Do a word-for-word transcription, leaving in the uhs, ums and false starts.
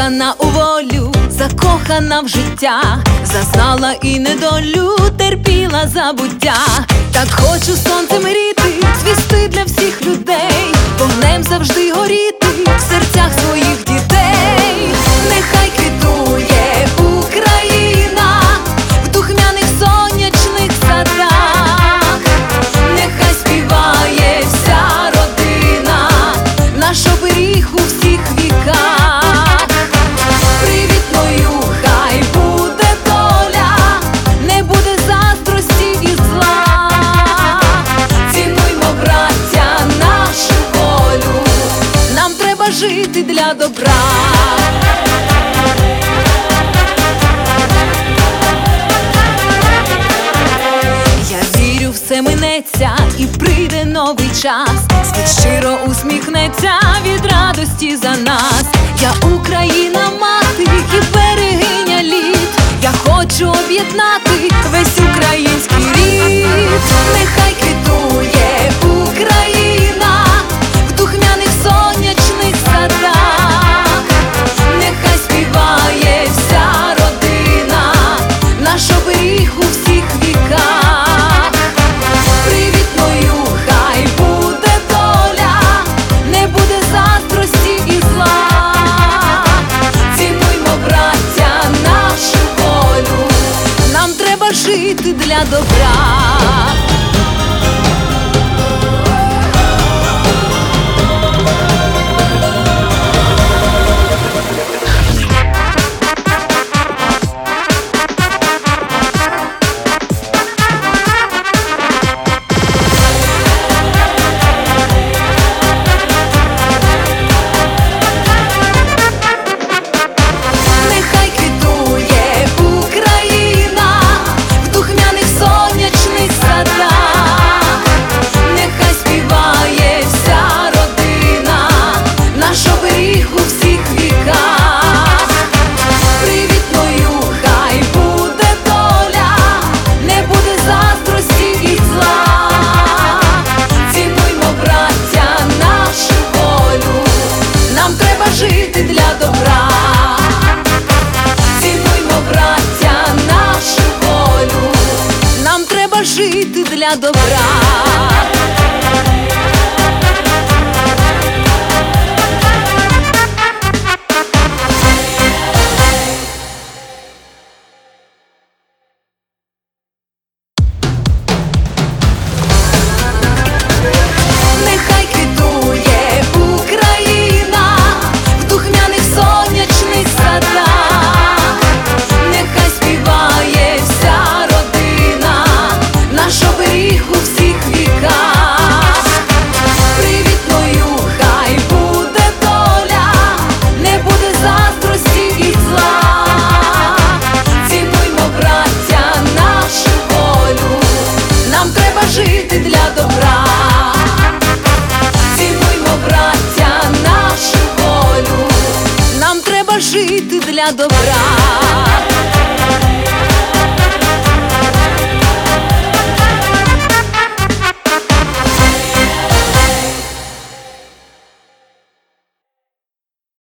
закохана у волю, закохана в життя, зазнала і недолю, терпіла забуття. Так хочу сонцем гріти, звісти для всіх людей, вогнем завжди горіти в серцях своїх дітей. Нехай квітує Україна в духмяних сонячних садах, нехай співає вся родина, наш оберіг у всіх віках. Привітною хай буде доля, не буде заздрості і зла. Цінуймо, браття, нашу волю, нам треба жити для добра. Я вірю, все минеться і прийде новий час, світ щиро усміхнеться від радості за нас. Я Україна, мати і берегиня літ, я хочу об'єднати весь український рід. Нехай квітує Україна в духмяних сонячних садах, нехай співає вся родина, наш оберіг у всіх віках. Привітною хай буде доля, не буде заздрості і зла. Цінуймо, браття, нашу волю, нам треба жити для добра. Жити для добра, цінуймо, браття, нашу волю, нам треба жити для добра. Жити для добра, цінуймо, браття, нашу волю, нам треба жити для добра.